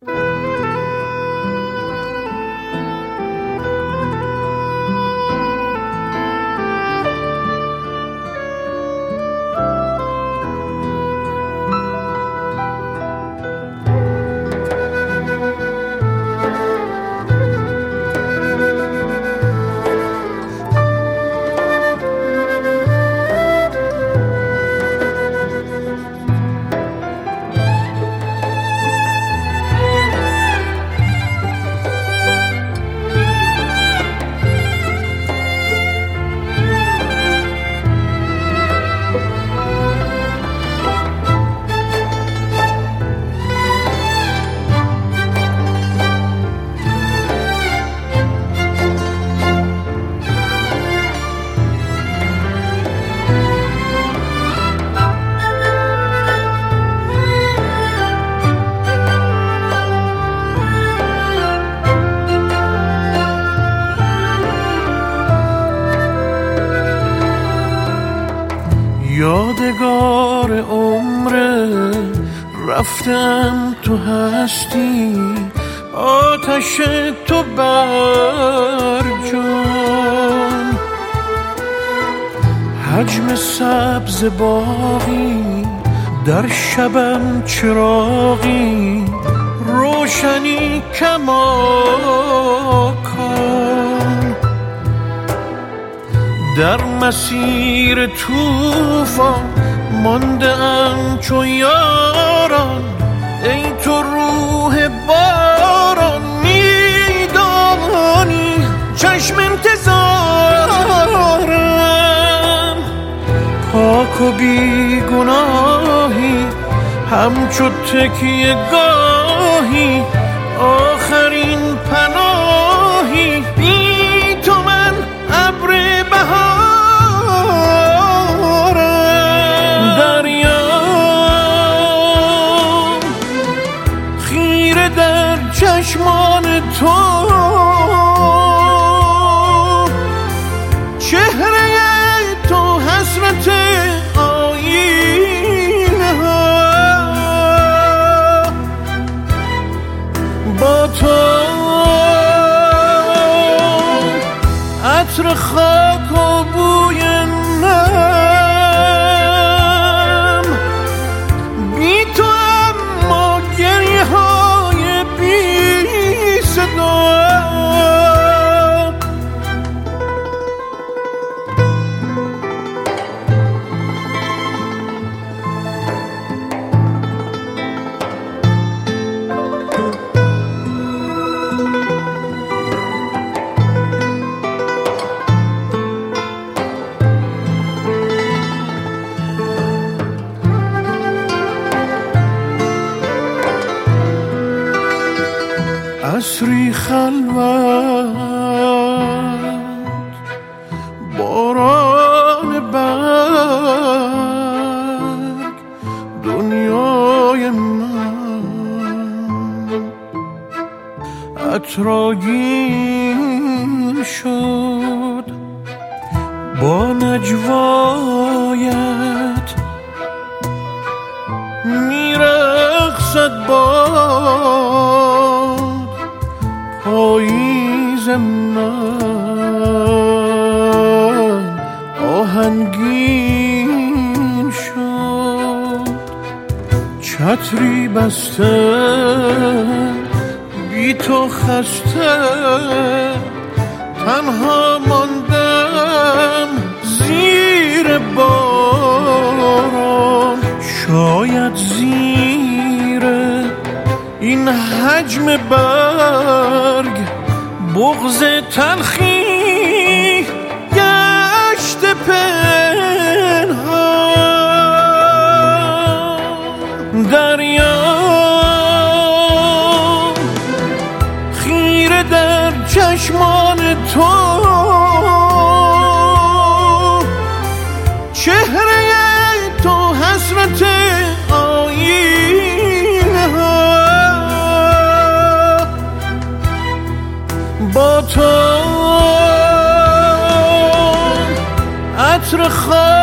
یادگار عمره رفتم تو هستی، آتش تو بر جان، حجم سبز باغی در شبم چراغی، روشنی کماکان، در مسیر طوفان مانده ام چو یاران، ای تو روح باران، میدانی چشم انتظارم، پاک و بیگناهی همچو تکیه گاهی، آخرین پناهی، بی تو من ابر بهارم، دریام خیره در چشمان تو، چهره تو حسرت آینه ها، با تو عطر خاک و بوی نم، بی تو اما گریه های بی صدا، عصری خلوت، باران برگ، دنیای من عطرآگین شد با نجوایت، میرقصد باد پاییز من، آهنگین شد چتری بسته، بی تو خسته تنها ماندم زیر باران، شاید زیر این حجم برگ بغض تلخی گشت پنهان، دریام خیره در چشمان تو، چهره تو حسرت آینه ها، با تو عطر خاک